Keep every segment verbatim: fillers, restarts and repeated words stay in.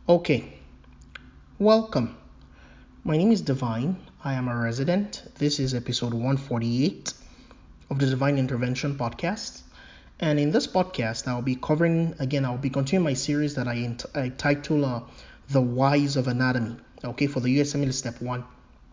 Okay, welcome. My name is Divine. I am a resident. This is episode one forty-eight of the Divine Intervention podcast. And in this podcast, I'll be covering, again, I'll be continuing my series that I, ent- I title uh, The Whys of Anatomy, okay, for the U S M L E Step one.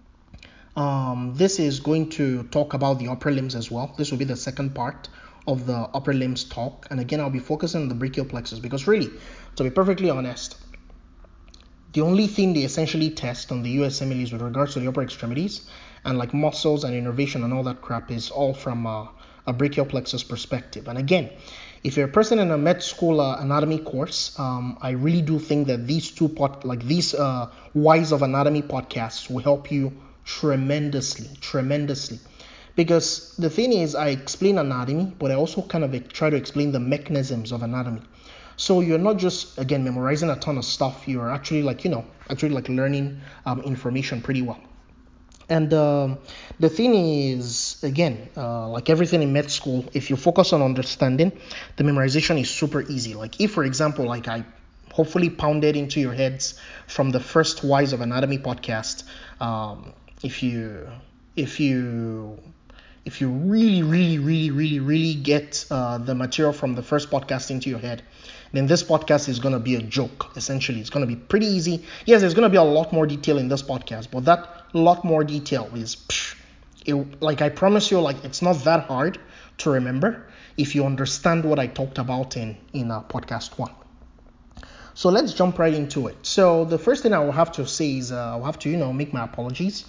Um, this is going to talk about the upper limbs as well. This will be the second part of the upper limbs talk. And again, I'll be focusing on the brachial plexus because really, to be perfectly honest, the only thing they essentially test on the U S M L E is with regards to the upper extremities, and like muscles and innervation and all that crap is all from uh, a brachial plexus perspective. And again, if you're a person in a med school uh, anatomy course, um, I really do think that these two pod, like these uh, Whys of Anatomy podcasts will help you tremendously, tremendously. Because the thing is, I explain anatomy, but I also kind of try to explain the mechanisms of anatomy. So you're not just, again, memorizing a ton of stuff. You're actually like, you know, actually like learning um, information pretty well. And um, the thing is, again, uh, like everything in med school, if you focus on understanding, the memorization is super easy. Like if, for example, like I hopefully pounded into your heads from the first Whys of Anatomy podcast, um, if you, if you, if you really, really, really, really, really get uh, the material from the first podcast into your head, then this podcast is going to be a joke, essentially. It's going to be pretty easy. Yes, there's going to be a lot more detail in this podcast, but that lot more detail is, psh, it, like I promise you, like it's not that hard to remember if you understand what I talked about in, in uh, podcast one. So let's jump right into it. So the first thing I will have to say is uh, I'll have to, you know, make my apologies.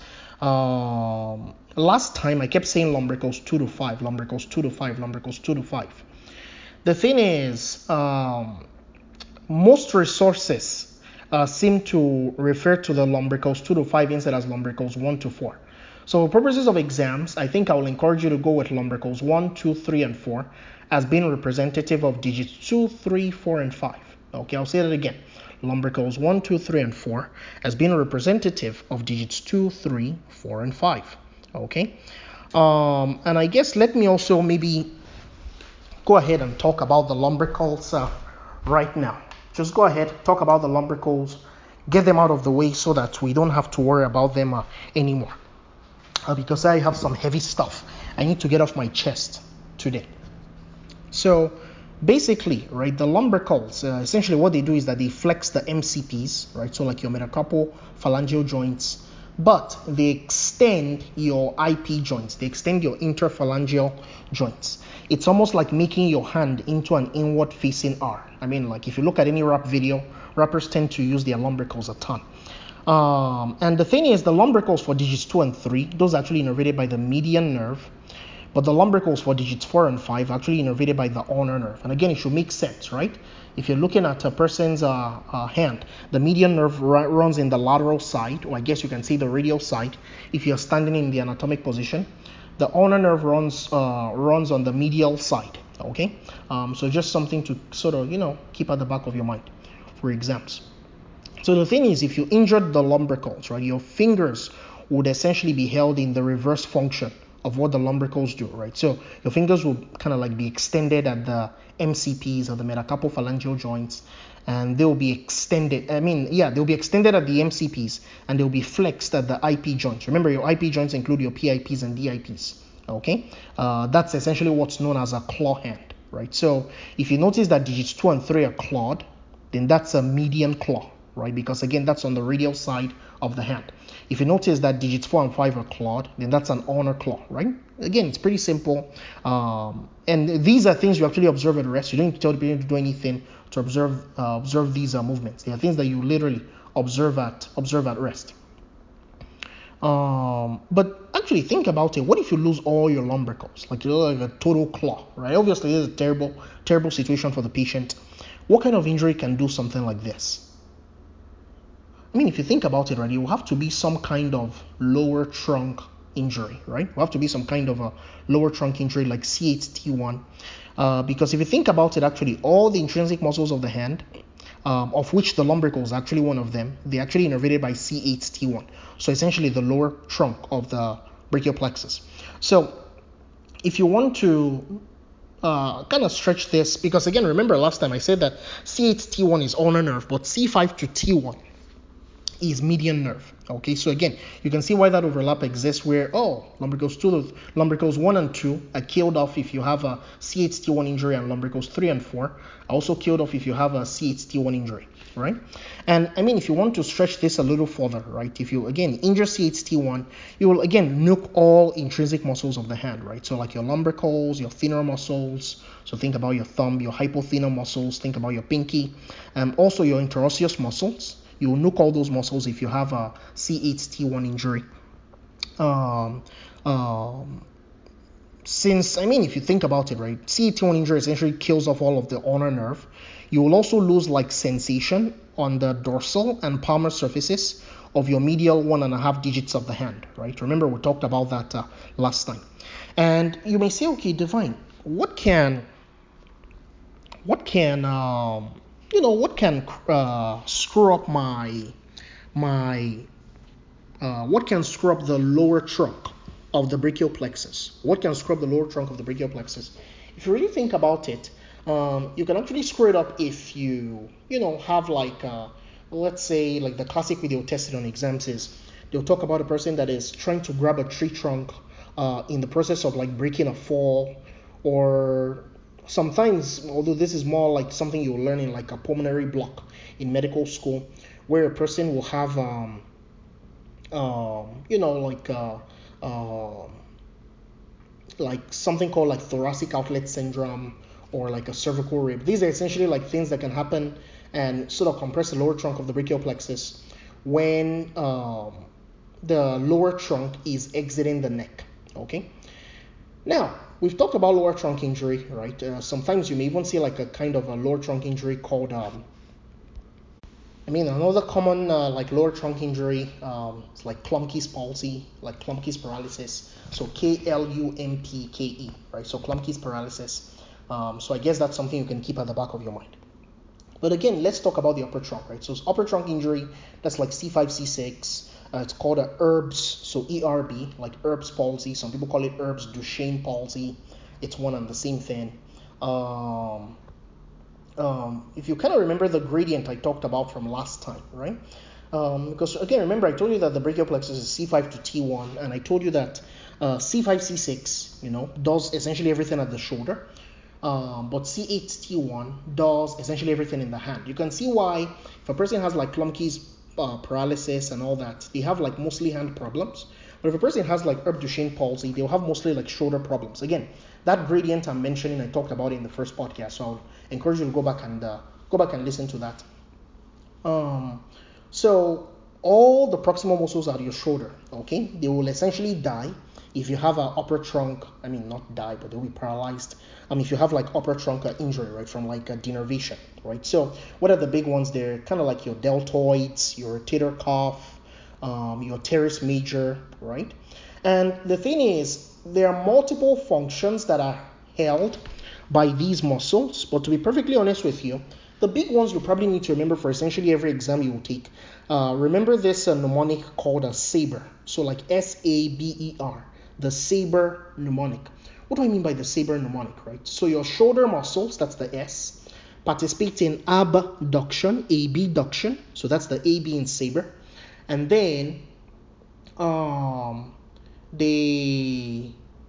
Um, last time I kept saying lumbricals two to five, lumbricals two to five, lumbricals two to five. The thing is, um, most resources uh, seem to refer to the lumbricals two to five instead as lumbricals one to four. So for purposes of exams, I think I will encourage you to go with lumbricals one, two, three, and four as being representative of digits two, three, four, and five. Okay, I'll say that again. Lumbricals one, two, three, and four as being representative of digits two, three, four, and five. Okay, um, and I guess let me also maybe go ahead and talk about the lumbricals uh, right now. Just go ahead, talk about the lumbricals, get them out of the way so that we don't have to worry about them uh, anymore. Uh, because I have some heavy stuff I need to get off my chest today. So basically, right, the lumbricals, uh, essentially what they do is that they flex the M C Ps, right, so like your metacarpal phalangeal joints, but they extend your I P joints, they extend your interphalangeal joints. It's almost like making your hand into an inward facing R. I mean, like if you look at any rap video, rappers tend to use their lumbricals a ton. Um, and the thing is, the lumbricals for digits two and three, those are actually innervated by the median nerve, but the lumbricals for digits four and five are actually innervated by the ulnar nerve. And again, it should make sense, right? If you're looking at a person's uh, uh, hand, the median nerve r- runs in the lateral side, or I guess you can say the radial side, if you're standing in the anatomic position. The ulnar nerve runs uh, runs on the medial side, okay? Um, so just something to sort of, you know, keep at the back of your mind for exams. So the thing is, if you injured the lumbricals, right, your fingers would essentially be held in the reverse function of what the lumbricals do, right? So your fingers will kind of like be extended at the M C Ps or the metacarpal phalangeal joints, and they'll be extended. I mean, yeah, they'll be extended at the M C Ps, and they'll be flexed at the I P joints. Remember, your I P joints include your P I Ps and D I Ps. Okay, uh, that's essentially what's known as a claw hand, right? So if you notice that digits two and three are clawed, then that's a median claw, right? Because again, that's on the radial side of the hand. If you notice that digits four and five are clawed, then that's an ulnar claw, right? Again, it's pretty simple. Um, and these are things you actually observe at rest. You don't need to tell the patient to do anything to observe uh, observe these uh, movements. They are things that you literally observe at observe at rest. Um, but actually think about it. What if you lose all your lumbricals? Like you're like a total claw, right? Obviously, this is a terrible, terrible situation for the patient. What kind of injury can do something like this? I mean, if you think about it, right, it will have to be some kind of lower trunk injury, right? It will have to be some kind of a lower trunk injury like C eight T one. Uh, because if you think about it, actually, all the intrinsic muscles of the hand, um, of which the lumbrical is actually one of them, they're actually innervated by C eight T one. So essentially the lower trunk of the brachial plexus. So if you want to uh, kind of stretch this because, again, remember last time I said that C eight T one is ulnar nerve, but C five to T one is median nerve. Okay, so again, you can see why that overlap exists where, oh, lumbricals two, lumbricals one and two are killed off if you have a C eight T one injury, and lumbricals three and four are also killed off if you have a C eight T one injury, right? And I mean, if you want to stretch this a little further, right, if you, again, injure C eight T one, you will, again, nuke all intrinsic muscles of the hand, right? So like your lumbricals, your thenar muscles, so think about your thumb, your hypothenar muscles, think about your pinky, and um, also your interosseous muscles. You will nuke all those muscles if you have a C eight T one injury. Um, um, since, I mean, if you think about it, right, C eight T one injury essentially kills off all of the ulnar nerve. You will also lose like sensation on the dorsal and palmar surfaces of your medial one and a half digits of the hand, right? Remember, we talked about that uh, last time. And you may say, okay, Divine, what can, what can, um, you know, what can uh, screw up my, my, uh, what can screw up the lower trunk of the brachial plexus? What can screw up the lower trunk of the brachial plexus? If you really think about it, um, you can actually screw it up if you, you know, have like, uh, let's say, like the classic video tested on exams is, they'll talk about a person that is trying to grab a tree trunk uh, in the process of like breaking a fall, or sometimes, although this is more like something you'll learn in like a pulmonary block in medical school, where a person will have, um, um, you know, like, uh, uh, like something called like thoracic outlet syndrome or like a cervical rib. These are essentially like things that can happen and sort of compress the lower trunk of the brachial plexus when um, the lower trunk is exiting the neck. Okay. Now, we've talked about lower trunk injury, right? Uh, sometimes you may even see like a kind of a lower trunk injury called, um, I mean, another common uh, like lower trunk injury, um, it's like Klumpke's palsy, like Klumpke's paralysis. So K L U M P K E, right? So Klumpke's paralysis. Um, so I guess that's something you can keep at the back of your mind. But again, let's talk about the upper trunk, right? So it's upper trunk injury, that's like C five, C six. Uh, it's called a Erb's, so E R B, like Erb's palsy. Some people call it Erb's Duchenne palsy. It's one and the same thing. Um, um, if you kind of remember the gradient I talked about from last time, right? Um, because again, remember I told you that the brachial plexus is C five to T one, and I told you that uh, C five, C six, you know, does essentially everything at the shoulder. Um, but C eight T one does essentially everything in the hand. You can see why if a person has like Klumpke's uh, paralysis and all that, they have like mostly hand problems. But if a person has like Erb's Duchenne palsy, they'll have mostly like shoulder problems. Again, that gradient I'm mentioning, I talked about it in the first podcast, so I'll encourage you to go back and uh, go back and listen to that. Um, so all the proximal muscles at your shoulder, okay, they will essentially die if you have an upper trunk. I mean, not die, but they'll be paralyzed. I mean, if you have like upper trunk uh, injury, right, from like a denervation, right? So what are the big ones there? Kind of like your deltoids, your rotator cuff, um, your teres major, right? And the thing is, there are multiple functions that are held by these muscles, but to be perfectly honest with you, the big ones you probably need to remember for essentially every exam you will take. Uh, remember this uh, mnemonic called a SABER. So like S A B E R, the SABER mnemonic. What do I mean by the SABER mnemonic, right? So your shoulder muscles, that's the S, participate in abduction, abduction. So that's the A B in SABER. And then um, they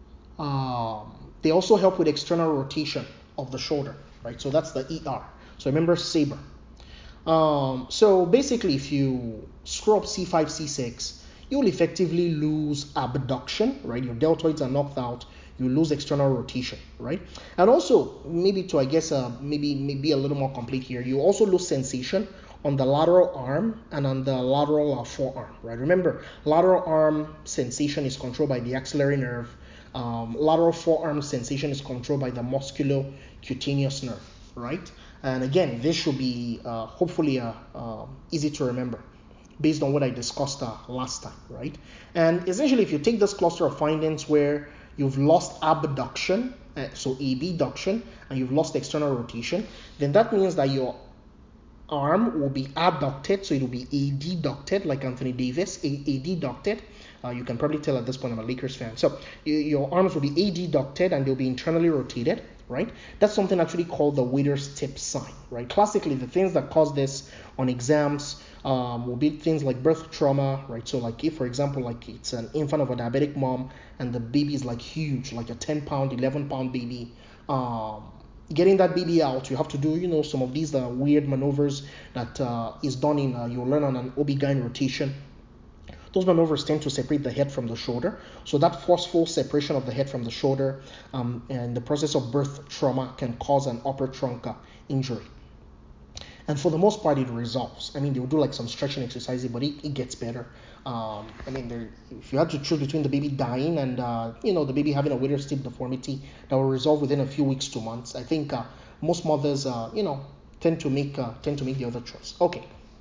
um, they also help with external rotation of the shoulder, right? So that's the E R. So remember SABER. Um, so basically, if you screw up C five, C six, you'll effectively lose abduction, right? Your deltoids are knocked out. You lose external rotation, right? And also, maybe to, I guess, uh, maybe maybe a little more complete here, you also lose sensation on the lateral arm and on the lateral uh, forearm, right? Remember, lateral arm sensation is controlled by the axillary nerve. Um, lateral forearm sensation is controlled by the musculocutaneous nerve, right? And again, this should be uh, hopefully uh, uh, easy to remember based on what I discussed uh, last time, right? And essentially, if you take this cluster of findings where you've lost abduction, uh, so abduction, and you've lost external rotation, then that means that your arm will be adducted, so it will be adducted, like Anthony Davis, adducted. Uh, you can probably tell at this point I'm a Lakers fan. So you, your arms will be adducted and they'll be internally rotated, right? That's something actually called the waiter's tip sign, right? Classically, the things that cause this on exams um, will be things like birth trauma, right? So like if, for example, like it's an infant of a diabetic mom and the baby is like huge, like a ten pound, eleven pound baby, um, getting that baby out, you have to do, you know, some of these uh, weird maneuvers that uh, is done in, uh, you'll learn on an O B G Y N rotation. Those maneuvers tend to separate the head from the shoulder. So that forceful separation of the head from the shoulder um, and the process of birth trauma can cause an upper trunk uh, injury. And for the most part, it resolves. I mean, they'll do like some stretching exercises, but it, it gets better. Um, I mean, if you had to choose between the baby dying and, uh, you know, the baby having a waiter's tip deformity that will resolve within a few weeks to months, I think uh, most mothers, uh, you know, tend to make uh, tend to make the other choice. Okay.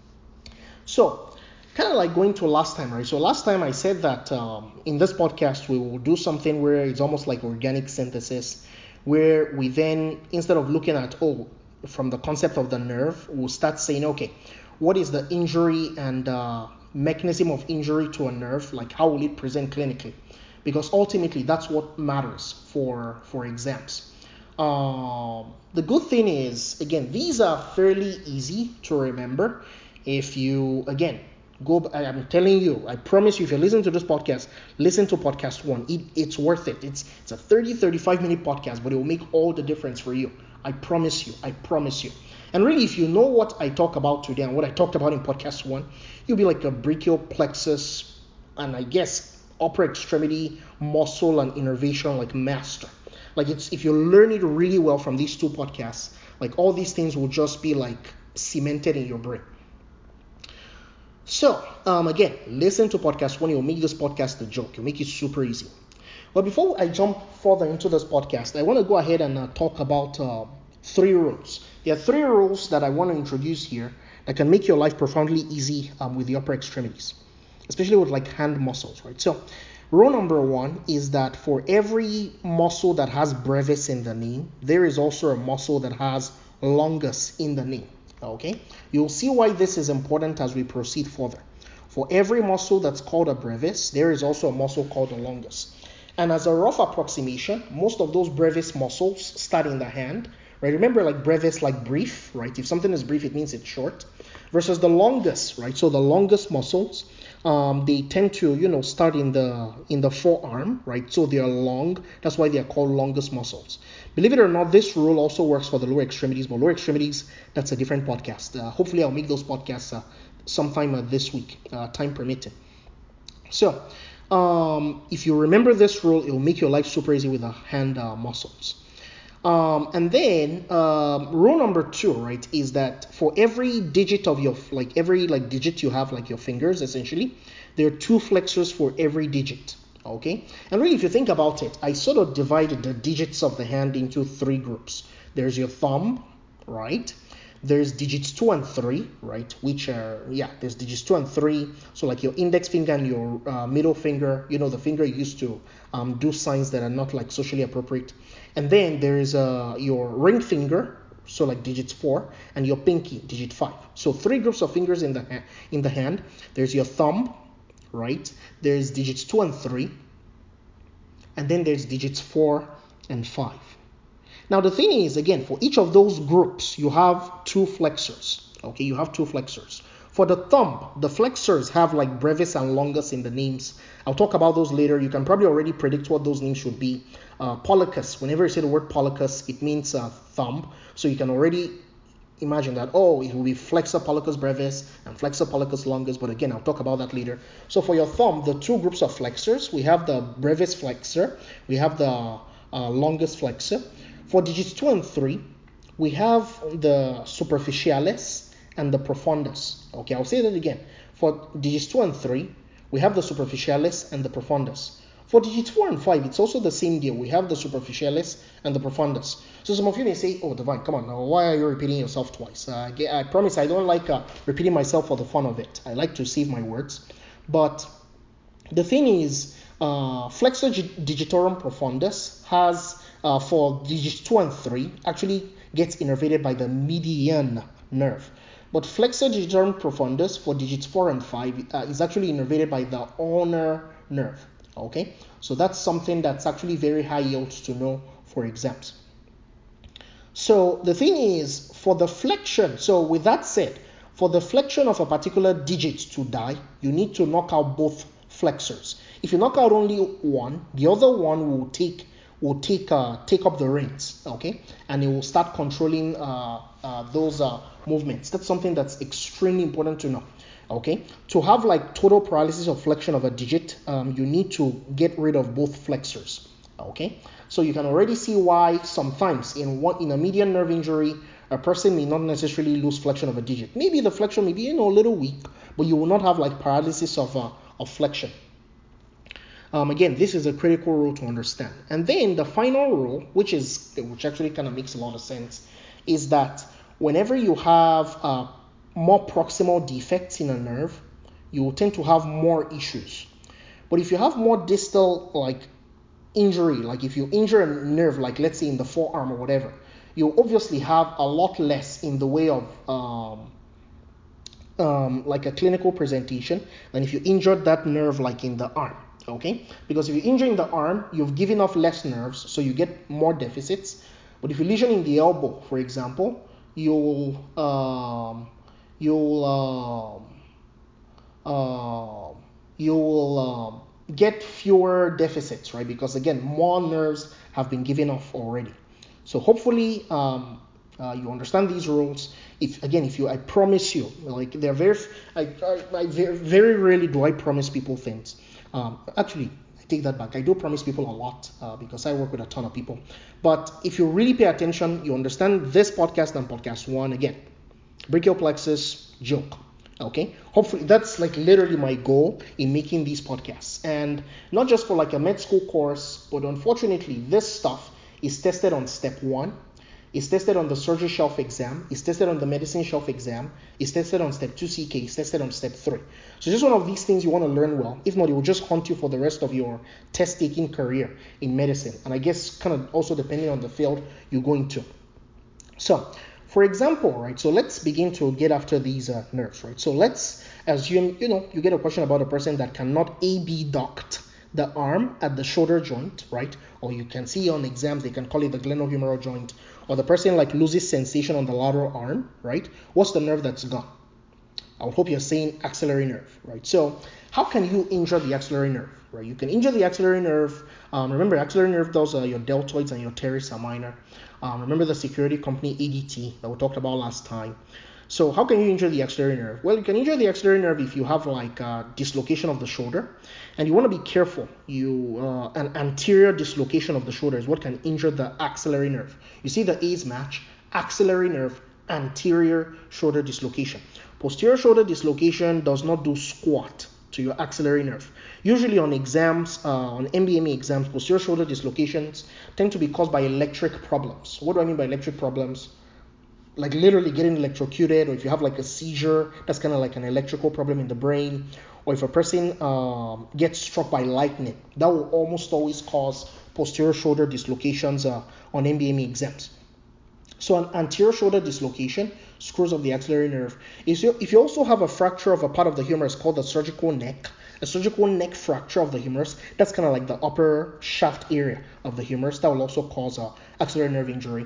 So, kind of like going to last time, right? So last time I said that um, in this podcast we will do something where it's almost like organic synthesis, where we then, instead of looking at, oh, from the concept of the nerve, we'll start saying, okay, what is the injury and uh, mechanism of injury to a nerve? Like, how will it present clinically? Because ultimately, that's what matters for, for exams. Um, the good thing is, again, these are fairly easy to remember. If you, again, go, I'm telling you, I promise you, if you listen to this podcast, listen to podcast one. It, it's worth it. It's it's a thirty, thirty-five minute podcast, but it will make all the difference for you. I promise you. I promise you. And really, if you know what I talk about today and what I talked about in podcast one, you'll be like a brachial plexus and I guess upper extremity muscle and innervation like master. Like it's if you learn it really well from these two podcasts, like all these things will just be like cemented in your brain. So, um, again, listen to podcast one. It will make this podcast a joke. It will make it super easy. But before I jump further into this podcast, I want to go ahead and uh, talk about uh, three rules. There are three rules that I want to introduce here that can make your life profoundly easy um, with the upper extremities, especially with like hand muscles, right? So, rule number one is that for every muscle that has brevis in the name, there is also a muscle that has longus in the name. Okay, you'll see why this is important as we proceed further. For every muscle that's called a brevis, there is also a muscle called a longus. And as a rough approximation, most of those brevis muscles start in the hand, right? Remember, like brevis, like brief, right? If something is brief, it means it's short. Versus the longus, right? So the longest muscles, um, they tend to, you know, start in the in the forearm, right? So they are long. That's why they are called longest muscles. Believe it or not, this rule also works for the lower extremities, but lower extremities, that's a different podcast. Uh, hopefully, I'll make those podcasts uh, sometime uh, this week, uh, time permitting. So, um, if you remember this rule, it will make your life super easy with the hand uh, muscles. Um, and then um, rule number two, right, is that for every digit of your, like every like digit you have, like your fingers, essentially, there are two flexors for every digit. Okay, and really, if you think about it, I sort of divided the digits of the hand into three groups. There's your thumb, right? There's digits two and three, right? Which are, yeah, there's digits two and three. So like your index finger and your uh, middle finger, you know, the finger used to um, do signs that are not like socially appropriate. And then there is uh, your ring finger, so like digits four, and your pinky, digit five. So three groups of fingers in the ha- in the hand. There's your thumb, right? There's digits two and three, and then there's digits four and five. Now the thing is, again, for each of those groups, you have two flexors. Okay, you have two flexors. For the thumb, the flexors have like brevis and longus in the names. I'll talk about those later. You can probably already predict what those names should be. Uh, pollicus, whenever you say the word pollicus, it means uh, thumb. So you can already imagine that, oh, it will be flexor pollicus brevis and flexor pollicus longus. But again, I'll talk about that later. So for your thumb, the two groups of flexors, we have the brevis flexor, we have the uh, longus flexor. For digits two and three, we have the superficialis and the profundus. Okay, I'll say that again. For digits two and three, we have the superficialis and the profundus. For digits four and five, it's also the same deal. We have the superficialis and the profundus. So some of you may say, oh, Divine, come on, now, why are you repeating yourself twice? Uh, I promise I don't like uh, repeating myself for the fun of it. I like to save my words. But the thing is, uh, flexor digitorum profundus has, uh, for digits two and three, actually gets innervated by the median nerve. But flexor digitorum profundus for digits four and five uh, is actually innervated by the ulnar nerve. Okay, so that's something that's actually very high yield to know for exams. So the thing is, for the flexion, so with that said, for the flexion of a particular digit to die, you need to knock out both flexors. If you knock out only one, the other one will take will take uh, take up the reins, okay, and it will start controlling uh, uh, those uh, movements. That's something that's extremely important to know. Okay, to have like total paralysis of flexion of a digit, um, you need to get rid of both flexors. Okay, so you can already see why sometimes in one in a median nerve injury, a person may not necessarily lose flexion of a digit. Maybe the flexion may be, you know, a little weak, but you will not have like paralysis of uh, of flexion. Um, again, this is a critical rule to understand. And then the final rule, which is which actually kind of makes a lot of sense, is that whenever you have uh, more proximal defects in a nerve, you will tend to have more issues. But if you have more distal like injury, like if you injure a nerve, like let's say in the forearm or whatever, you obviously have a lot less in the way of um, um, like a clinical presentation than if you injured that nerve like in the arm. Okay, because if you're injuring the arm, you've given off less nerves, so you get more deficits. But if you lesion in the elbow, for example, you'll um, you'll um, uh, you'll um, get fewer deficits, right? Because again, more nerves have been given off already. So hopefully um, uh, you understand these rules. If again, if you, I promise you, like they're very, I, I, I very, very rarely do I promise people things. Um, actually, I take that back. I do promise people a lot uh, because I work with a ton of people. But if you really pay attention, you understand this podcast and podcast one again. Brachial plexus, joke. Okay, hopefully that's like literally my goal in making these podcasts, and not just for like a med school course, but unfortunately this stuff is tested on step one, is tested on the surgery shelf exam, is tested on the medicine shelf exam, is tested on step two C K, is tested on step three. So just one of these things you want to learn well. If not, it will just haunt you for the rest of your test taking career in medicine, and I guess kind of also depending on the field you go into. So for example, right, so let's begin to get after these uh, nerves, right? So let's assume, you know, you get a question about a person that cannot abduct the arm at the shoulder joint, right? Or you can see on exams, they can call it the glenohumeral joint, or the person like loses sensation on the lateral arm, right? What's the nerve that's gone? I would hope you're saying axillary nerve, right? So how can you injure the axillary nerve, right? You can injure the axillary nerve. Um, remember, axillary nerve, those are your deltoids and your teres are minor. Um, remember the security company A D T that we talked about last time. So how can you injure the axillary nerve? Well, you can injure the axillary nerve if you have like a dislocation of the shoulder, and you want to be careful. You uh, an anterior dislocation of the shoulder is what can injure the axillary nerve. You see the A's match: axillary nerve, anterior shoulder dislocation. Posterior shoulder dislocation does not do squat to your axillary nerve. Usually on exams, uh, on M B M E exams, posterior shoulder dislocations tend to be caused by electric problems. What do I mean by electric problems? Like literally getting electrocuted, or if you have like a seizure, that's kind of like an electrical problem in the brain, or if a person um, gets struck by lightning, that will almost always cause posterior shoulder dislocations uh, on M B M E exams. So an anterior shoulder dislocation screws up the axillary nerve. If you, if you also have a fracture of a part of the humerus called the surgical neck, a surgical neck fracture of the humerus, that's kind of like the upper shaft area of the humerus, that will also cause a axillary nerve injury.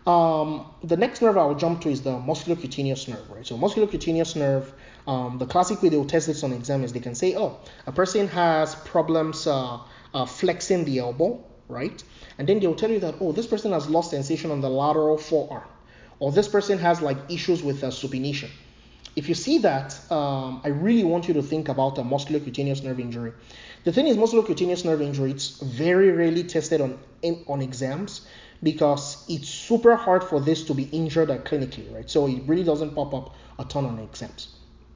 Um, the next nerve I will jump to is the musculocutaneous nerve, right? So musculocutaneous nerve, um, the classic way they will test this on exam is they can say, oh, a person has problems uh, uh, flexing the elbow, right? And then they'll tell you that, oh, this person has lost sensation on the lateral forearm, or this person has like issues with uh, supination. If you see that, um, I really want you to think about a musculocutaneous nerve injury. The thing is, musculocutaneous nerve injury, it's very rarely tested on on exams because it's super hard for this to be injured uh, clinically, right? So it really doesn't pop up a ton on exams.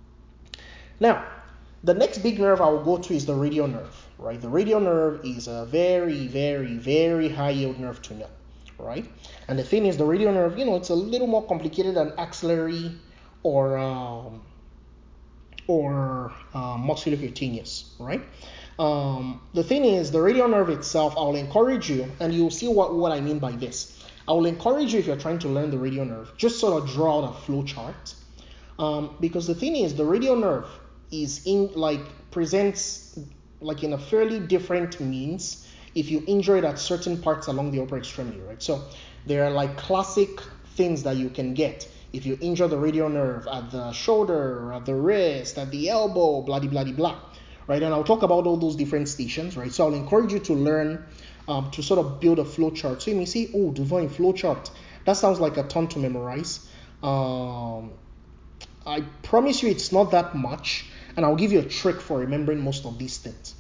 Now, the next big nerve I will go to is the radial nerve, right? The radial nerve is a very, very, very high yield nerve to know, right? And the thing is, the radial nerve, you know, it's a little more complicated than axillary or um, or uh, musculocutaneous, right? Um, the thing is, the radial nerve itself, I will encourage you, and you'll see what, what I mean by this. I will encourage you, if you're trying to learn the radial nerve, just sort of draw out a flow chart Um, because the thing is, the radial nerve is in like presents like in a fairly different means if you injure it at certain parts along the upper extremity, right? So there are like classic things that you can get if you injure the radial nerve at the shoulder, at the wrist, at the elbow, blah blah blah blah, right? And I'll talk about all those different stations, right? So I'll encourage you to learn um, to sort of build a flow chart. So you may say, oh, Divine, flow chart. That sounds like a ton to memorize. Um, I promise you it's not that much, and I'll give you a trick for remembering most of these things.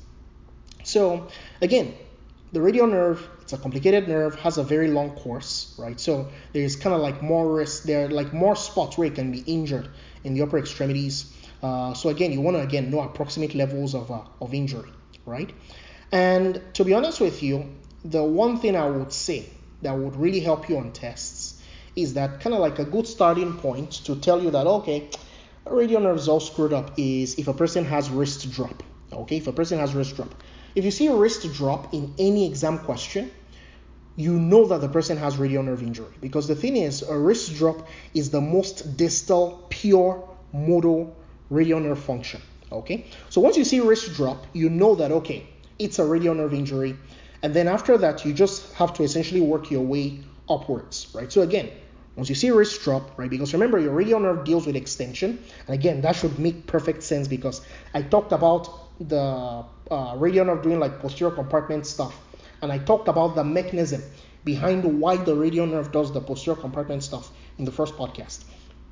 So again, the radial nerve, it's a complicated nerve, has a very long course, right? So there's kind of like more risk, there are like more spots where it can be injured in the upper extremities. Uh, so again, you want to again know approximate levels of, uh, of injury, right? And to be honest with you, the one thing I would say that would really help you on tests is that kind of like a good starting point to tell you that, okay, radial nerve is all screwed up is if a person has wrist drop, okay? If a person has wrist drop. If you see a wrist drop in any exam question, you know that the person has radial nerve injury, because the thing is, a wrist drop is the most distal, pure modal radial nerve function, okay? So once you see wrist drop, you know that, okay, it's a radial nerve injury, and then after that, you just have to essentially work your way upwards, right? So again, once you see wrist drop, right, because remember, your radial nerve deals with extension, and again, that should make perfect sense because I talked about the uh, radial nerve doing like posterior compartment stuff, and I talked about the mechanism behind why the radial nerve does the posterior compartment stuff in the first podcast.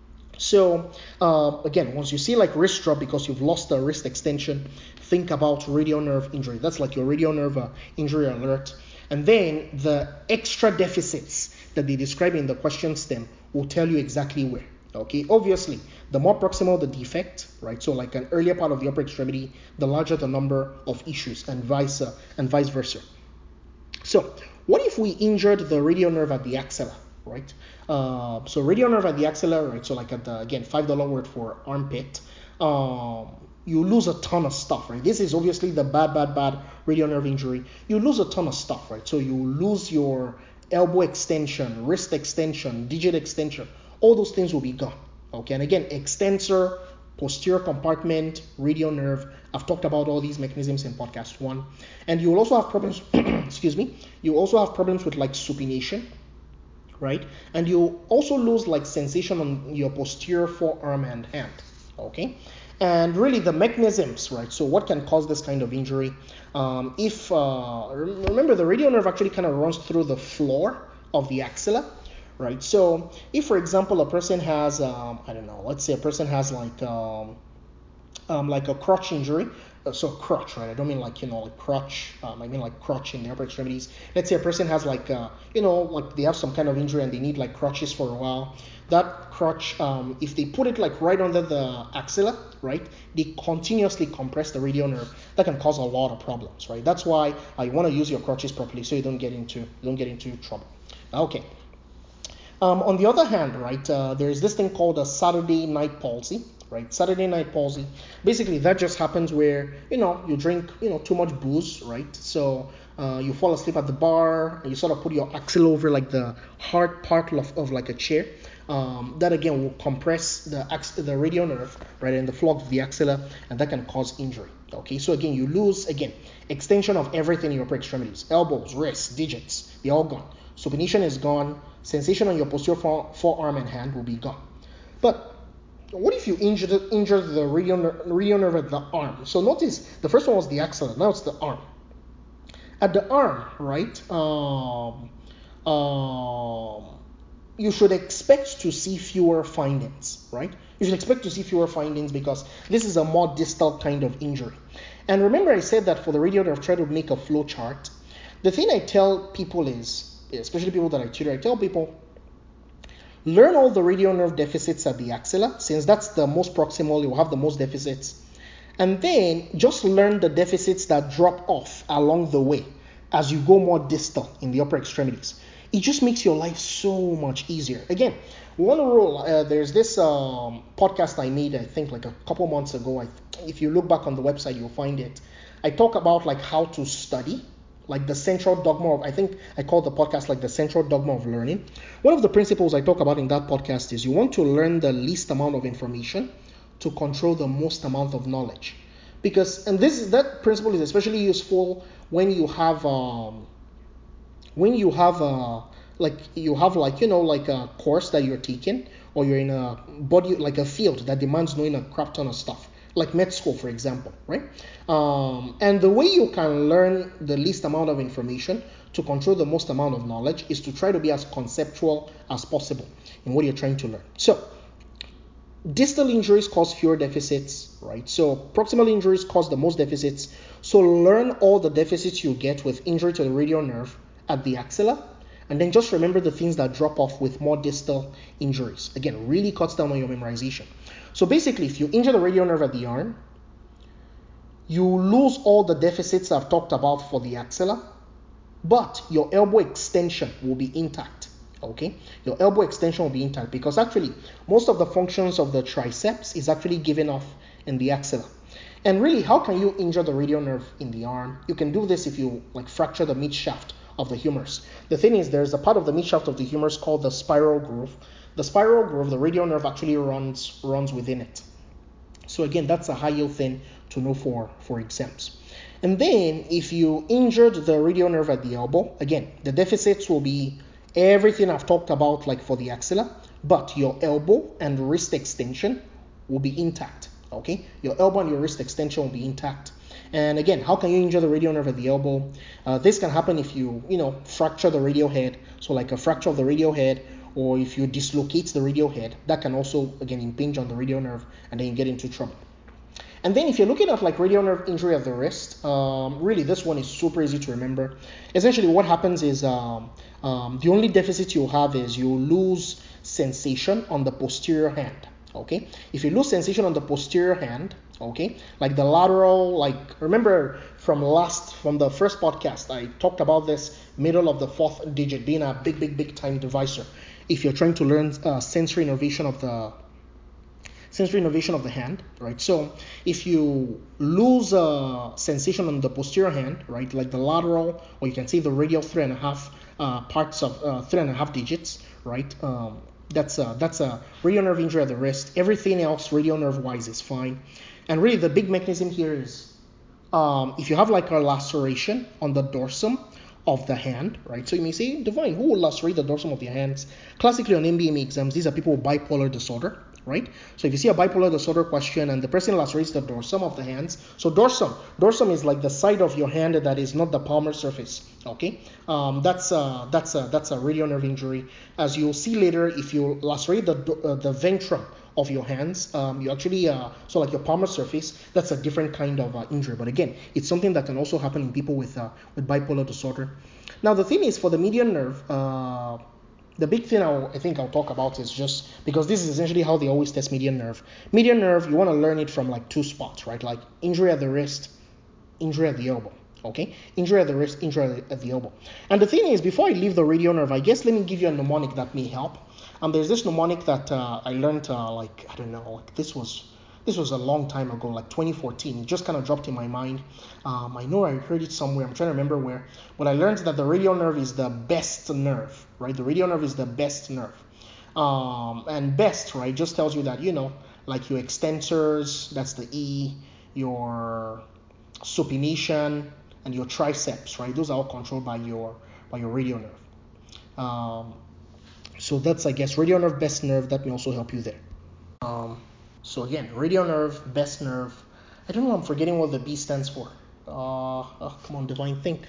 So uh, again, once you see like wrist drop because you've lost the wrist extension, think about radial nerve injury. That's like your radial nerve uh, injury alert. And then the extra deficits that they describe in the question stem will tell you exactly where. Okay, obviously, the more proximal the defect, right? So like an earlier part of the upper extremity, the larger the number of issues, and vice uh, and vice versa. So what if we injured the radial nerve at the axilla, right? Uh, so radial nerve at the axilla, right? So like at the, again, five dollar word for armpit. Um, you lose a ton of stuff, right? This is obviously the bad, bad, bad radial nerve injury. You lose a ton of stuff, right? So you lose your elbow extension, wrist extension, digit extension. All those things will be gone, okay? And again, extensor, posterior compartment, radial nerve. I've talked about all these mechanisms in podcast one. And you will also have problems, excuse me, you also have problems with like supination, right? And you also lose like sensation on your posterior forearm and hand, okay? And really the mechanisms, right? So what can cause this kind of injury? Um, if, uh, remember the radial nerve actually kind of runs through the floor of the axilla, right? So if, for example, a person has, um, I don't know, let's say a person has like, um, um, like a crotch injury, uh, so crotch, right? I don't mean like, you know, like crotch, um, I mean like crotch in the upper extremities. Let's say a person has like, uh, you know, like they have some kind of injury and they need like crutches for a while. That crotch, um, if they put it like right under the axilla, right, they continuously compress the radial nerve. That can cause a lot of problems, right? That's why I want to use your crutches properly so you don't get into, you don't get into trouble. Okay. Um, on the other hand, right, uh, there's this thing called a Saturday night palsy, right? Saturday night palsy. Basically, that just happens where, you know, you drink, you know, too much booze, right? So uh, you fall asleep at the bar, and you sort of put your axle over like the hard part of, of like a chair. Um, that again will compress the ax- the radial nerve, right, and the floor of the axilla, and that can cause injury. Okay, so again, you lose again extension of everything in your upper extremities, elbows, wrists, digits, they're all gone. Supination is gone. Sensation on your posterior fore, forearm and hand will be gone. But what if you injure the, injure the radial, ner- radial nerve at the arm? So notice the first one was the axilla, now it's the arm. At the arm, right, um, um, you should expect to see fewer findings, right? You should expect to see fewer findings because this is a more distal kind of injury. And remember I said that for the radial nerve, try to make a flow chart. The thing I tell people is, especially people that I tutor, I tell people, learn all the radial nerve deficits at the axilla, since that's the most proximal, you'll have the most deficits. And then just learn the deficits that drop off along the way as you go more distal in the upper extremities. It just makes your life so much easier. Again, one rule, uh, there's this um, podcast I made, I think like a couple months ago. I, if you look back on the website, you'll find it. I talk about like how to study, like the central dogma of, I think I call the podcast like the central dogma of learning. One of the principles I talk about in that podcast is you want to learn the least amount of information to control the most amount of knowledge. Because, and this that principle is especially useful when you have um, when you have a like you have like you know like a course that you're taking, or you're in a body like a field that demands knowing a crap ton of stuff, like med school, for example, right? Um, and the way you can learn the least amount of information to control the most amount of knowledge is to try to be as conceptual as possible in what you're trying to learn. So distal injuries cause fewer deficits, right? So proximal injuries cause the most deficits. So learn all the deficits you get with injury to the radial nerve at the axilla, and then just remember the things that drop off with more distal injuries. Again, really cuts down on your memorization. So basically, if you injure the radial nerve at the arm, you lose all the deficits I've talked about for the axilla, but your elbow extension will be intact. Okay, your elbow extension will be intact because actually most of the functions of the triceps is actually given off in the axilla. And really, how can you injure the radial nerve in the arm? You can do this if you like fracture the mid shaft of the humerus. The thing is, there's a part of the mid shaft of the humerus called the spiral groove. The spiral groove, the radial nerve actually runs runs within it. So again, that's a high yield thing to know for for exams. And then if you injured the radial nerve at the elbow, again, the deficits will be everything I've talked about like for the axilla, but your elbow and wrist extension will be intact. Okay, your elbow and your wrist extension will be intact. And again, how can you injure the radial nerve at the elbow? Uh, this can happen if you, you know, fracture the radial head. So like a fracture of the radial head, or if you dislocate the radial head, that can also, again, impinge on the radial nerve, and then you get into trouble. And then if you're looking at like radial nerve injury of the wrist, um, really this one is super easy to remember. Essentially what happens is um, um, the only deficit you'll have is you lose sensation on the posterior hand. Okay, if you lose sensation on the posterior hand, okay, like the lateral, like remember from last, from the first podcast, I talked about this middle of the fourth digit being a big, big, big time divisor. If you're trying to learn uh, sensory innervation of the sensory innervation of the hand, right? So if you lose uh, sensation on the posterior hand, right, like the lateral, or you can see the radial three and a half uh, parts of uh, three and a half digits, right? Um, that's a, that's a radial nerve injury at the wrist. Everything else radial nerve wise is fine. And really the big mechanism here is um, if you have like a laceration on the dorsum of the hand, right? So you may say, Divine, who will lacerate the dorsum of their hands? Classically on M B M E exams, these are people with bipolar disorder, right? So if you see a bipolar disorder question and the person lacerates the dorsum of the hands, so dorsum, dorsum is like the side of your hand that is not the palmar surface, okay? Um, that's a, that's a, that's a radial nerve injury. As you'll see later, if you lacerate the, uh, the ventrum of your hands, um, you actually, uh, so like your palmar surface, that's a different kind of uh, injury. But again, it's something that can also happen in people with, uh, with bipolar disorder. Now the thing is, for the median nerve, uh, the big thing I'll, I think I'll talk about is just, because this is essentially how they always test median nerve. Median nerve, you want to learn it from like two spots, right? Like injury at the wrist, injury at the elbow, okay? Injury at the wrist, injury at the elbow. And the thing is, before I leave the radial nerve, I guess let me give you a mnemonic that may help. Um, there's this mnemonic that uh, I learned, uh, like, I don't know, like this was, this was a long time ago, like twenty fourteen. It just kind of dropped in my mind. Um, I know I heard it somewhere. I'm trying to remember where. But I learned that the radial nerve is the best nerve, right? The radial nerve is the best nerve. Um, and best, right, just tells you that, you know, like your extensors, that's the E, your supination, and your triceps, right? Those are all controlled by your by your radial nerve. Um, so that's, I guess, radial nerve, best nerve. That may also help you there. Um, so again, radial nerve, best nerve. I don't know, I'm forgetting what the B stands for. Uh, oh, come on, Divine, think.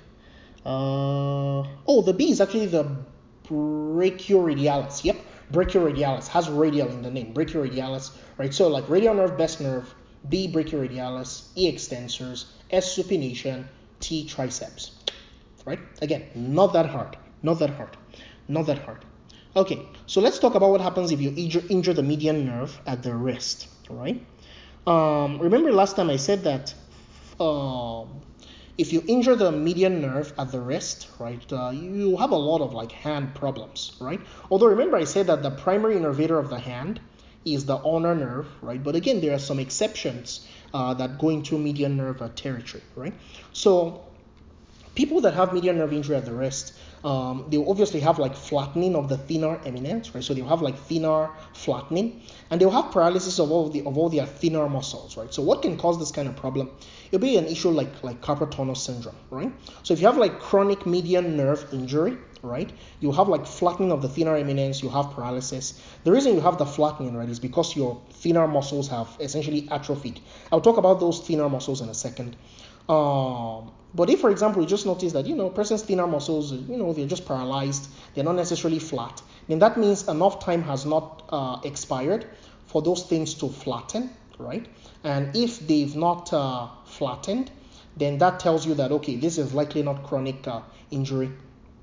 Uh, oh, the B is actually the brachioradialis. Yep, brachioradialis has radial in the name, brachioradialis, right? So like radial nerve, best nerve, B brachioradialis, E extensors, S supination, T triceps, right? Again, not that hard, not that hard, not that hard. Okay, so let's talk about what happens if you injure, injure the median nerve at the wrist, right? Um, remember last time I said that um, if you injure the median nerve at the wrist, right, uh, you have a lot of like hand problems, right? Although remember I said that the primary innervator of the hand is the ulnar nerve, right? But again, there are some exceptions uh, that go into median nerve uh, territory, right? So People that have median nerve injury at the wrist, um, they'll obviously have like flattening of the thenar eminence, right? So they'll have like thenar flattening, and they'll have paralysis of all the of all their thenar muscles, right? So what can cause this kind of problem? It'll be an issue like like carpal tunnel syndrome, right? So if you have like chronic median nerve injury, right, you have like flattening of the thenar eminence, you have paralysis. The reason you have the flattening, right, is because your thenar muscles have essentially atrophied. I'll talk about those thenar muscles in a second. Um, but if, for example, you just notice that, you know, person's thenar muscles, you know, they're just paralyzed, they're not necessarily flat, then that means enough time has not uh, expired for those things to flatten, right? And if they've not uh, flattened, then that tells you that, okay, this is likely not chronic uh, injury.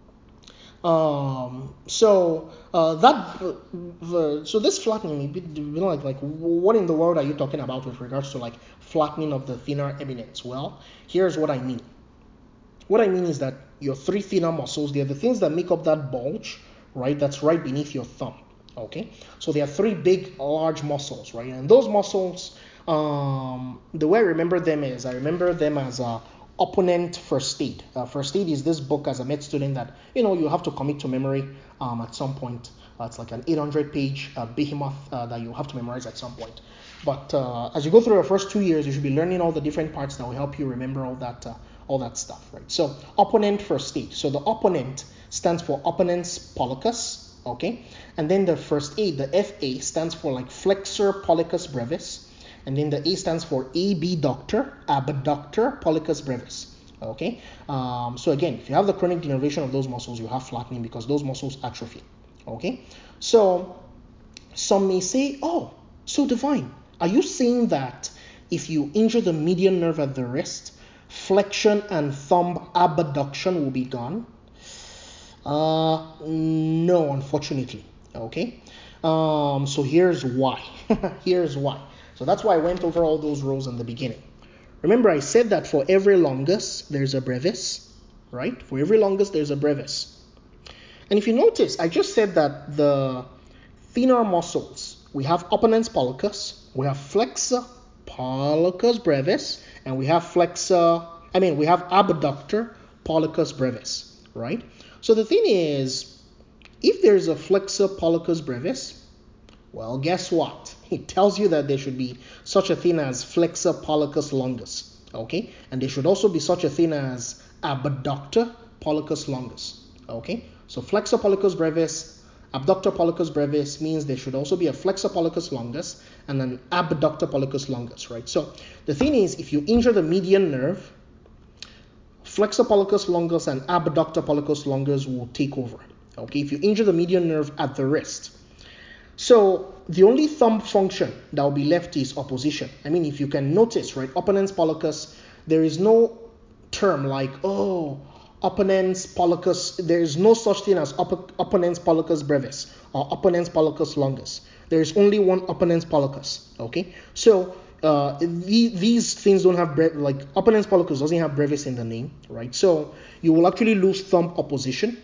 Um, so uh, that the so this flattening, you know, like like what in the world are you talking about with regards to like flattening of the thenar eminence? Well, here's what I mean. What I mean is that your three thenar muscles, they're the things that make up that bulge, right? That's right beneath your thumb. Okay, so there are three big, large muscles, right? And those muscles, um, the way I remember them is I remember them as a opponent first aid. Uh, first aid is this book as a med student that, you know, you have to commit to memory um, at some point. Uh, it's like an eight hundred page uh, behemoth uh, that you have to memorize at some point. But uh, as you go through your first two years, you should be learning all the different parts that will help you remember all that uh, all that stuff, right? So opponent first aid. So the opponent stands for opponens pollicus, okay? And then the first aid, the F A, stands for like flexor pollicus brevis. And then the A stands for abductor, abductor pollicus brevis. Okay. Um, so again, if you have the chronic denervation of those muscles, you have flattening because those muscles atrophy. Okay. So some may say, oh, so Divine, are you saying that if you injure the median nerve at the wrist, flexion and thumb abduction will be gone? Uh, no, unfortunately. Okay. Um, so here's why. here's why. So that's why I went over all those rows in the beginning. Remember, I said that for every longus, there's a brevis, right? For every longus, there's a brevis. And if you notice, I just said that the thenar muscles, we have opponens pollicus, we have flexor pollicus brevis, and we have flexor, I mean, we have abductor pollicus brevis, right? So the thing is, if there's a flexor pollicus brevis, well, guess what? It tells you that there should be such a thing as flexor pollicus longus, okay? And there should also be such a thing as abductor pollicus longus, okay? So flexor pollicus brevis, abductor pollicus brevis means there should also be a flexor pollicus longus and an abductor pollicus longus, right? So the thing is, if you injure the median nerve, flexor pollicus longus and abductor pollicus longus will take over, okay? If you injure the median nerve at the wrist. So the only thumb function that will be left is opposition. I mean, if you can notice, right, opponens pollicus, there is no term like, oh, opponens pollicus, there is no such thing as op- opponens pollicus brevis or opponens pollicus longus. There is only one opponens pollicus, okay? So uh, the, these things don't have, bre- like, opponens pollicus doesn't have brevis in the name, right? So you will actually lose thumb opposition.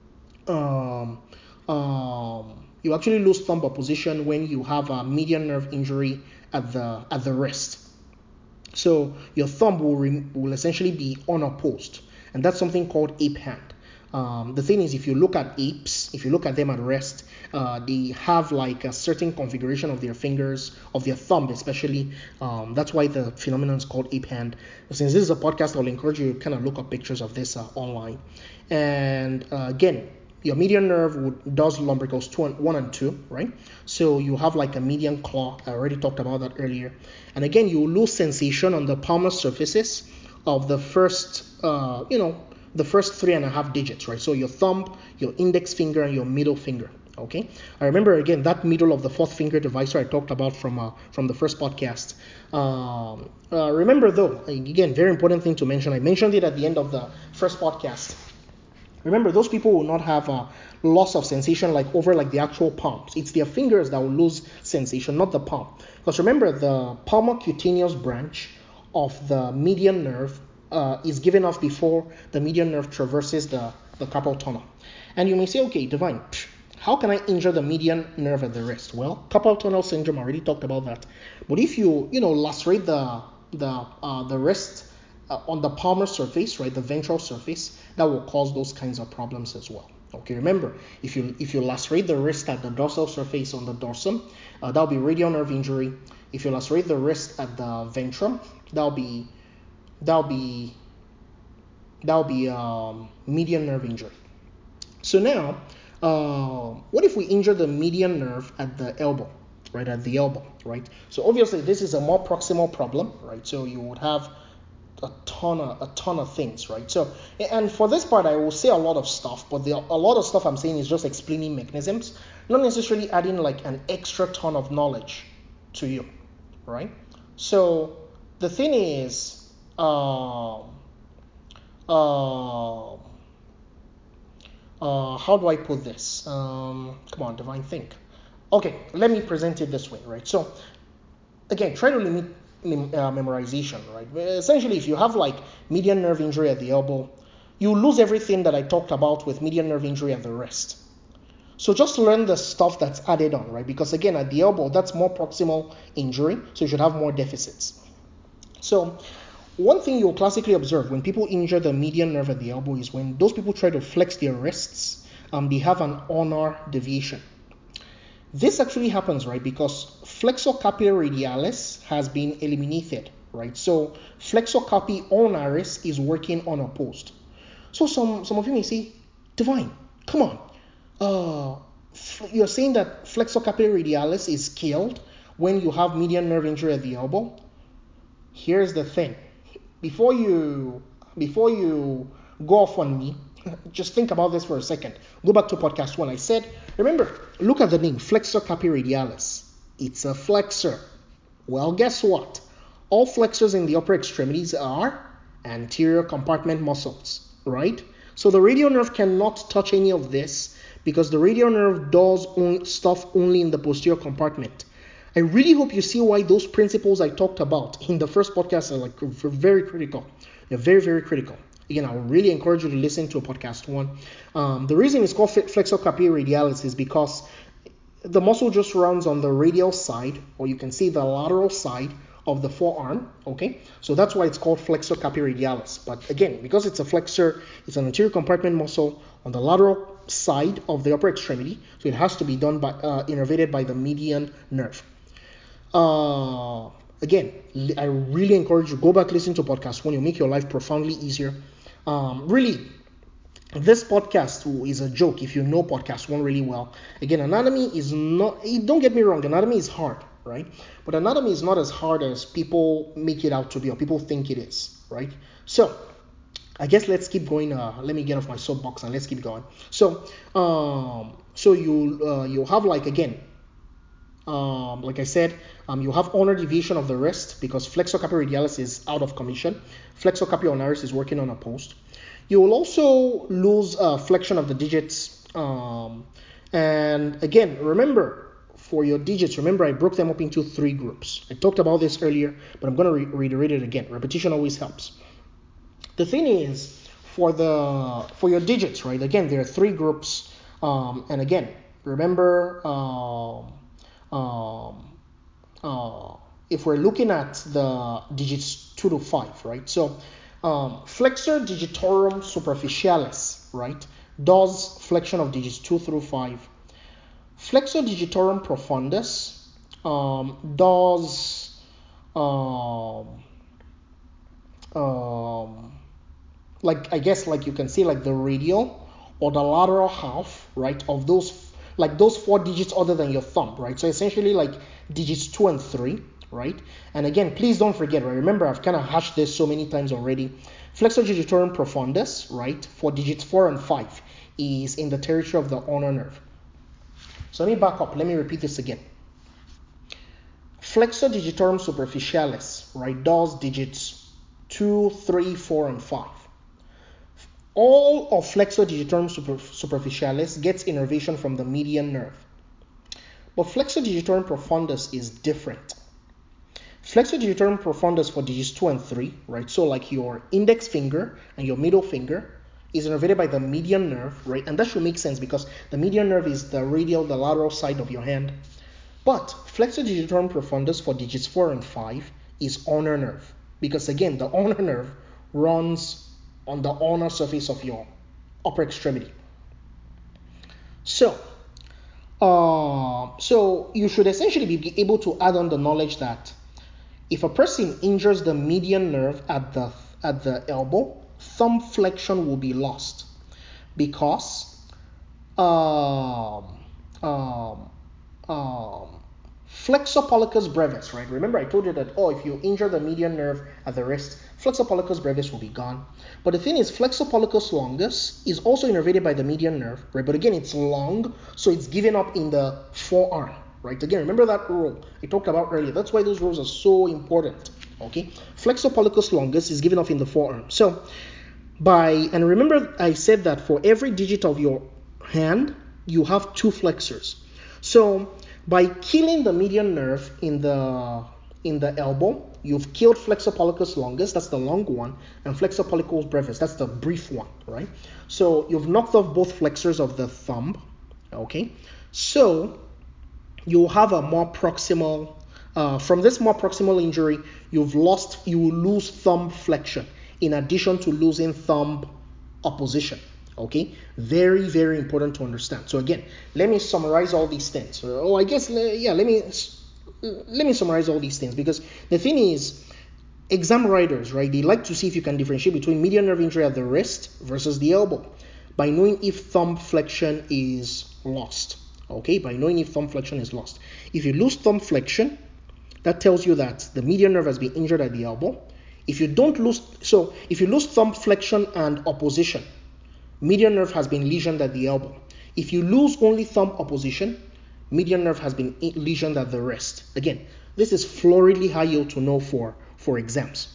Um, um, you actually lose thumb opposition when you have a median nerve injury at the at the wrist. So your thumb will re- will essentially be unopposed, and that's something called ape hand. Um, the thing is, if you look at apes, if you look at them at rest, uh, they have like a certain configuration of their fingers, of their thumb especially. Um, that's why the phenomenon is called ape hand. Since this is a podcast, I'll encourage you to kind of look up pictures of this uh, online. And uh, again, your median nerve would, does lumbricals two and, one and two, right? So you have like a median claw. I already talked about that earlier. And again, you lose sensation on the palmar surfaces of the first, uh, you know, the first three and a half digits, right? So your thumb, your index finger, and your middle finger. Okay. I remember again that middle of the fourth finger divisor I talked about from uh, from the first podcast. Um, uh, remember though, again, very important thing to mention. I mentioned it at the end of the first podcast. Remember, those people will not have a loss of sensation like over like the actual palms. It's their fingers that will lose sensation, not the palm. Because remember, the palmar cutaneous branch of the median nerve uh, is given off before the median nerve traverses the, the carpal tunnel. And you may say, okay, Divine, how can I injure the median nerve at the wrist? Well, carpal tunnel syndrome, I already talked about that. But if you, you know, lacerate the the uh, the wrist uh, on the palmar surface, right, the ventral surface, that will cause those kinds of problems as well. Okay, remember, if you if you lacerate the wrist at the dorsal surface on the dorsum, uh, that'll be radial nerve injury. If you lacerate the wrist at the ventrum, that'll be that'll be that'll be um, median nerve injury. So now, uh, what if we injure the median nerve at the elbow, right, at the elbow, right? So obviously this is a more proximal problem, right? So you would have a ton of a ton of things, right? So, and for this part, I will say a lot of stuff, but the, a lot of stuff I'm saying is just explaining mechanisms, not necessarily adding like an extra ton of knowledge to you, right? So the thing is, uh, uh, uh, how do I put this? Um, come on, Divine, think. Okay, let me present it this way, right? So again, try to limit uh, memorization, right? Essentially, if you have like median nerve injury at the elbow, you lose everything that I talked about with median nerve injury at the wrist. So just learn the stuff that's added on, right? Because again, at the elbow, that's more proximal injury, so you should have more deficits. So one thing you'll classically observe when people injure the median nerve at the elbow is when those people try to flex their wrists, um, they have an ulnar deviation. This actually happens, right, because flexor carpi radialis has been eliminated, right? So flexor carpi ulnaris is working unopposed. So some, some of you may say, Divine, come on. Uh, you're saying that flexor carpi radialis is killed when you have median nerve injury at the elbow? Here's the thing. Before you, before you go off on me, just think about this for a second. Go back to podcast one. I said, remember, look at the name, flexor carpi radialis. It's a flexor. Well, guess what? All flexors in the upper extremities are anterior compartment muscles, right? So the radial nerve cannot touch any of this because the radial nerve does own stuff only in the posterior compartment. I really hope you see why those principles I talked about in the first podcast are like very critical. They're very, very critical. Again, I would really encourage you to listen to a podcast one. Um, the reason it's called flexor carpi radialis is because the muscle just runs on the radial side, or you can see the lateral side of the forearm, okay? So that's why it's called flexor carpi radialis. But again, because it's a flexor, it's an anterior compartment muscle on the lateral side of the upper extremity, so it has to be done by uh, innervated by the median nerve. Uh, again, I really encourage you, go back, listen to podcast one. You'll make your life profoundly easier. Um, really, this podcast is a joke if you know podcast one really well. Again, anatomy is not, don't get me wrong, anatomy is hard, right? But anatomy is not as hard as people make it out to be or people think it is, right? So, I guess let's keep going. Uh, let me get off my soapbox and let's keep going. So, um, so you uh, you have like again, um, like I said, um, you have ulnar deviation of the wrist because flexor carpi radialis is out of commission. Flexor carpi ulnaris is working unopposed. You will also lose uh, flexion of the digits. Um, and again, remember, for your digits, remember I broke them up into three groups. I talked about this earlier, but I'm going to re- reiterate it again. Repetition always helps. The thing is, for the for your digits, right? Again, there are three groups. Um, and again, remember, um, um, uh, if we're looking at the digits two to five, right? So um, flexor digitorum superficialis, right, does flexion of digits two through five. Flexor digitorum profundus um, does um, um, like I guess like you can see like the radial or the lateral half, right, of those like those four digits other than your thumb, right? So essentially like digits two and three, right? And again, please don't forget, right? Remember, I've kind of hashed this so many times already. Flexor digitorum profundus, right, for digits four and five is in the territory of the ulnar nerve. So let me back up. Let me repeat this again. Flexor digitorum superficialis, right, does digits two, three, four, and five. All of flexor digitorum super, superficialis gets innervation from the median nerve. But flexor digitorum profundus is different. Flexor digitorum profundus for digits two and three, right? So like your index finger and your middle finger is innervated by the median nerve, right? And that should make sense because the median nerve is the radial, the lateral side of your hand. But flexor digitorum profundus for digits four and five is ulnar nerve. Because again, the ulnar nerve runs on the ulnar surface of your upper extremity. So, uh, so you should essentially be able to add on the knowledge that if a person injures the median nerve at the at the elbow, thumb flexion will be lost because um, um, um, flexor pollicis brevis, right? Remember I told you that, oh, if you injure the median nerve at the wrist, flexor pollicis brevis will be gone. But the thing is, flexor pollicis longus is also innervated by the median nerve, right? But again, it's long, so it's given up in the forearm, right? Again, remember that rule I talked about earlier. That's why those rules are so important, okay? Flexor pollicis longus is given up in the forearm. So by, and remember I said that for every digit of your hand, you have two flexors. So by killing the median nerve in the in the elbow, you've killed flexor pollicis longus, that's the long one, and flexor pollicis brevis, that's the brief one, right? So you've knocked off both flexors of the thumb, okay? So you'll have a more proximal, uh, from this more proximal injury, you've lost, you will lose thumb flexion in addition to losing thumb opposition. Okay, very, very important to understand. So again, let me summarize all these things. Oh, I guess, yeah, let me let me summarize all these things, because the thing is, exam writers, right, they like to see if you can differentiate between median nerve injury at the wrist versus the elbow by knowing if thumb flexion is lost. Okay, by knowing if thumb flexion is lost. If you lose thumb flexion, that tells you that the median nerve has been injured at the elbow. If you don't lose, so if you lose thumb flexion and opposition, median nerve has been lesioned at the elbow. If you lose only thumb opposition, median nerve has been lesioned at the wrist. Again, this is floridly high yield to know for, for exams.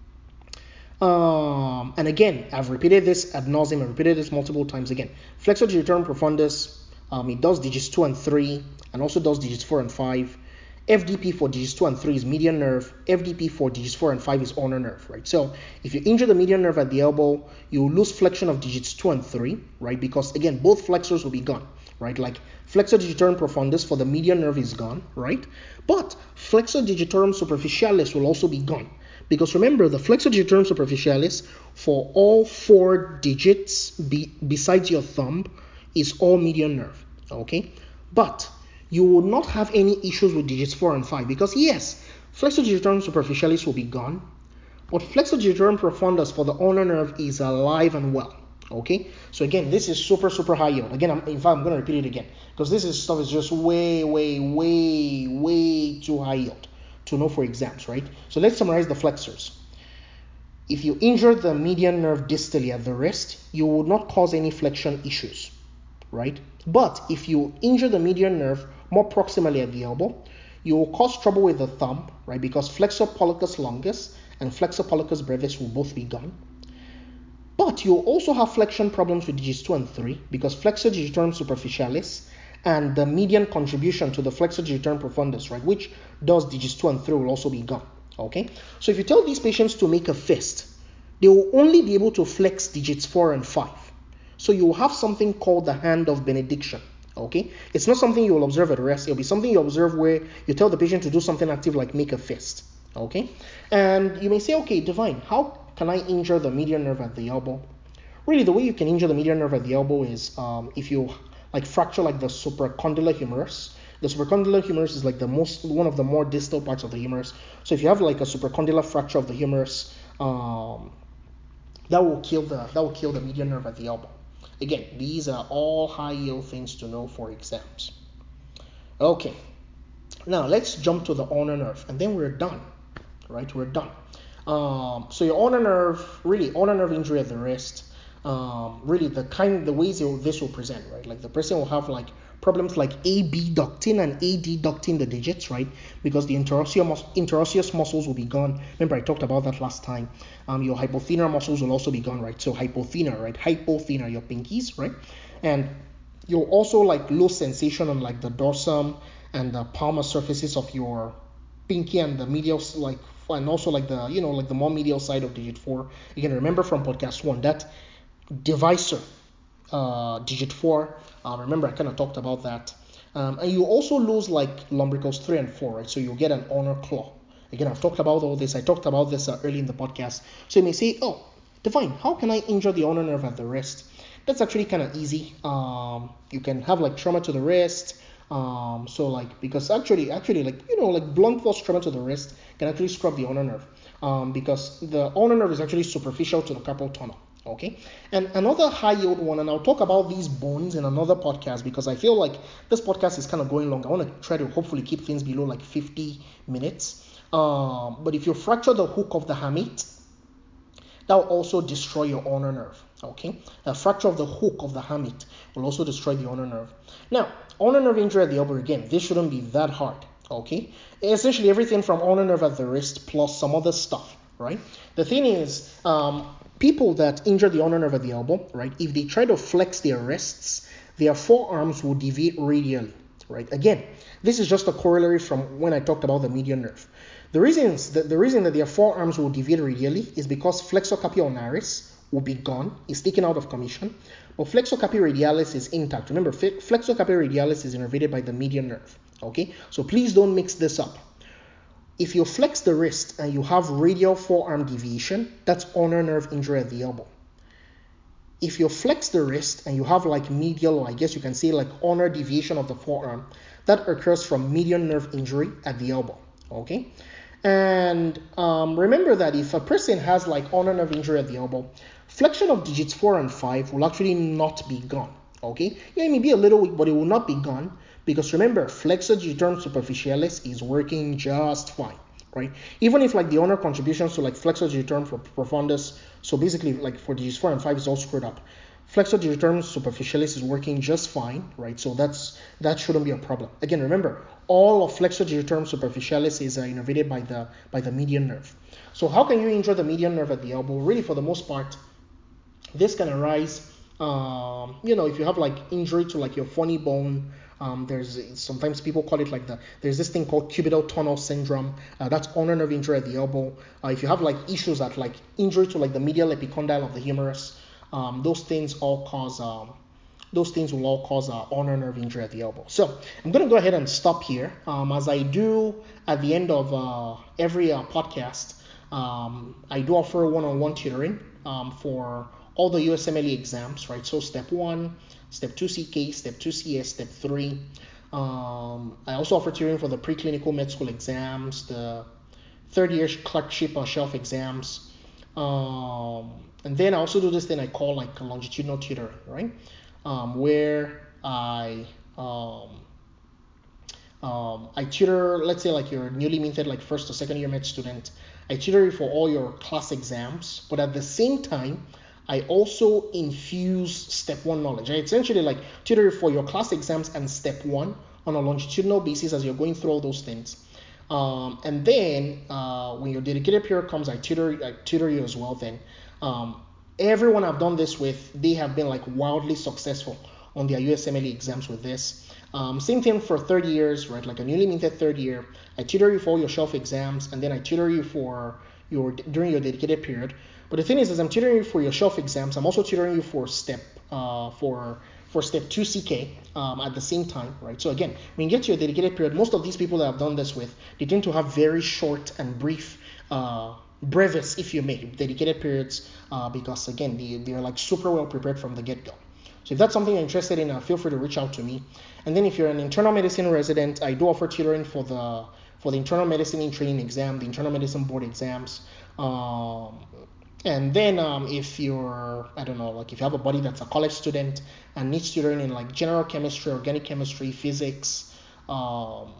Um, and again, I've repeated this ad nauseum, I've repeated this multiple times again. Flexor digitorum profundus, um, it does digits two and three, and also does digits four and five. F D P for digits two and three is median nerve. F D P for digits four and five is ulnar nerve, right? So if you injure the median nerve at the elbow, you will lose flexion of digits two and three, right? Because again, both flexors will be gone, right? Like flexor digitorum profundus for the median nerve is gone, right? But flexor digitorum superficialis will also be gone. Because remember, the flexor digitorum superficialis for all four digits be, besides your thumb is all median nerve, okay? But you will not have any issues with digits four and five, because yes, flexor digitorum superficialis will be gone, but flexor digitorum profundus for the ulnar nerve is alive and well, okay? So again, this is super, super high yield. Again, I'm, in fact, I'm going to repeat it again, because this is stuff is just way, way, way, way too high yield to know for exams, right? So let's summarize the flexors. If you injure the median nerve distally at the wrist, you would not cause any flexion issues, right? But if you injure the median nerve more proximally at the elbow, you will cause trouble with the thumb, right? Because flexor pollicis longus and flexor pollicis brevis will both be gone. But you'll also have flexion problems with digits two and three, because flexor digitorum superficialis and the median contribution to the flexor digitorum profundus, right, which does digits two and three, will also be gone, okay? So if you tell these patients to make a fist, they will only be able to flex digits four and five. So you will have something called the hand of benediction, okay? It's not something you will observe at rest. It'll be something you observe where you tell the patient to do something active like make a fist, okay? And you may say, okay, Divine, how can I injure the median nerve at the elbow? Really, the way you can injure the median nerve at the elbow is um, if you like fracture like the supracondylar humerus. The supracondylar humerus is like the most one of the more distal parts of the humerus. So if you have like a supracondylar fracture of the humerus, um, that will kill the that will kill the median nerve at the elbow. Again, these are all high yield things to know for exams. Okay, now let's jump to the ulnar nerve, and then we're done. Right, we're done. Um, so your ulnar nerve, really ulnar nerve injury at the wrist. Um, really the kind, the ways will, this will present, right? Like the person will have like problems like A B ducting and A D ducting the digits, right? Because the interosseous, mus- interosseous muscles will be gone. Remember, I talked about that last time. Um, your hypothenar muscles will also be gone, right? So hypothenar, right? Hypothenar, your pinkies, right? And you'll also like lose sensation on like the dorsum and the palmar surfaces of your pinky and the medial, like, and also like the, you know, like the more medial side of digit four. You can remember from podcast one that divisor, uh, digit four. Uh, remember, I kind of talked about that. Um, and you also lose like lumbricals three and four, right? So you get an ulnar claw. Again, I've talked about all this. I talked about this uh, early in the podcast. So you may say, oh, Divine, how can I injure the ulnar nerve at the wrist? That's actually kind of easy. Um, you can have like trauma to the wrist. Um, so like because actually actually like you know like blunt force trauma to the wrist can actually scrub the ulnar nerve. Um, because the ulnar nerve is actually superficial to the carpal tunnel. Okay, and another high yield one, and I'll talk about these bones in another podcast because I feel like this podcast is kind of going long. I want to try to hopefully keep things below like fifty minutes. Um, but if you fracture the hook of the hamate, that will also destroy your ulnar nerve. Okay, a fracture of the hook of the hamate will also destroy the ulnar nerve. Now, ulnar nerve injury at the elbow, again, this shouldn't be that hard. Okay, essentially everything from ulnar nerve at the wrist plus some other stuff, right? The thing is, um, people that injure the ulnar nerve at the elbow, right, if they try to flex their wrists, their forearms will deviate radially, right? Again, this is just a corollary from when I talked about the median nerve. The reasons that the reason that their forearms will deviate radially is because flexor carpi ulnaris will be gone, is taken out of commission, but flexor carpi radialis is intact. Remember, flexor carpi radialis is innervated by the median nerve. Okay, so please don't mix this up. If you flex the wrist and you have radial forearm deviation, that's ulnar nerve injury at the elbow. If you flex the wrist and you have like medial, or I guess you can say like ulnar deviation of the forearm, that occurs from median nerve injury at the elbow. Okay. And um, remember that if a person has like ulnar nerve injury at the elbow, flexion of digits four and five will actually not be gone. Okay, yeah, it may be a little weak, but it will not be gone because remember, flexor digitorum superficialis is working just fine, right? Even if like the ulnar contributions to like flexor digitorum profundus, so basically like for digits four and five is all screwed up. Flexor digitorum superficialis is working just fine, right? So that's that shouldn't be a problem. Again, remember, all of flexor digitorum superficialis is uh, innervated by the by the median nerve. So how can you injure the median nerve at the elbow? Really, for the most part, this can arise. Um, you know, if you have like injury to like your funny bone, um, there's sometimes people call it like the there's this thing called cubital tunnel syndrome. Uh, that's ulnar nerve injury at the elbow. Uh, if you have like issues at like injury to like the medial epicondyle of the humerus. Um, those things all cause um, those things will all cause uh, ulnar nerve injury at the elbow. So I'm going to go ahead and stop here. Um, as I do at the end of uh, every uh, podcast, um, I do offer one-on-one tutoring um, for all the U S M L E exams, right? So step one, step two C K, step two C S, step three. Um, I also offer tutoring for the preclinical med school exams, the third year clerkship or shelf exams. Um, and then I also do this thing I call like longitudinal tutoring, right? Um, where I um, um, I tutor, let's say like you're newly minted like first or second year med student. I tutor you for all your class exams, but at the same time, I also infuse step one knowledge. I essentially like tutor you for your class exams and step one on a longitudinal basis as you're going through all those things. Um, and then uh, when your dedicated period comes, I tutor, I tutor you as well then. Um, everyone I've done this with, they have been like wildly successful on their U S M L E exams with this. Um, same thing for third years, right? Like a newly minted third year, I tutor you for all your shelf exams, and then I tutor you for your during your dedicated period. But the thing is, as I'm tutoring you for your shelf exams, I'm also tutoring you for step uh, for for step two C K um, at the same time, right? So again, when you get to your dedicated period, most of these people that I've done this with, they tend to have very short and brief uh, brevis, if you may, dedicated periods, uh, because again, they, they're like super well prepared from the get-go. So if that's something you're interested in, uh, feel free to reach out to me. And then if you're an internal medicine resident, I do offer tutoring for the for the internal medicine in training exam, the internal medicine board exams. Um, and then um, if you're, I don't know, like if you have a buddy that's a college student and needs tutoring in like general chemistry, organic chemistry, physics, um,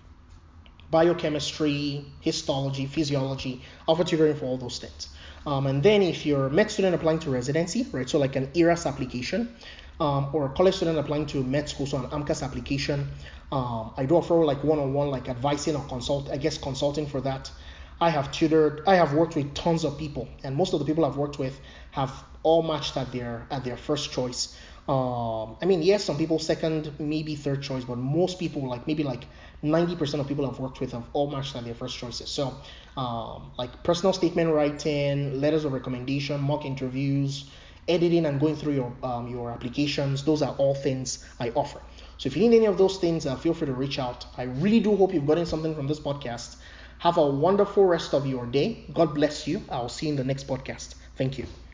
biochemistry, histology, physiology, I offer tutoring for all those things. Um, and then if you're a med student applying to residency, right, so like an E R A S application, um, or a college student applying to med school, so an AMCAS application, um, I do offer like one-on-one like advising or consult, I guess consulting for that. I have tutored, I have worked with tons of people, and most of the people I've worked with have all matched at their at their first choice. Um, I mean, yes, some people second, maybe third choice, but most people, like maybe like ninety percent of people I've worked with have all matched at their first choices. So, um, like personal statement writing, letters of recommendation, mock interviews, editing, and going through your um, your applications, those are all things I offer. So if you need any of those things, uh, feel free to reach out. I really do hope you've gotten something from this podcast. Have a wonderful rest of your day. God bless you. I'll see you in the next podcast. Thank you.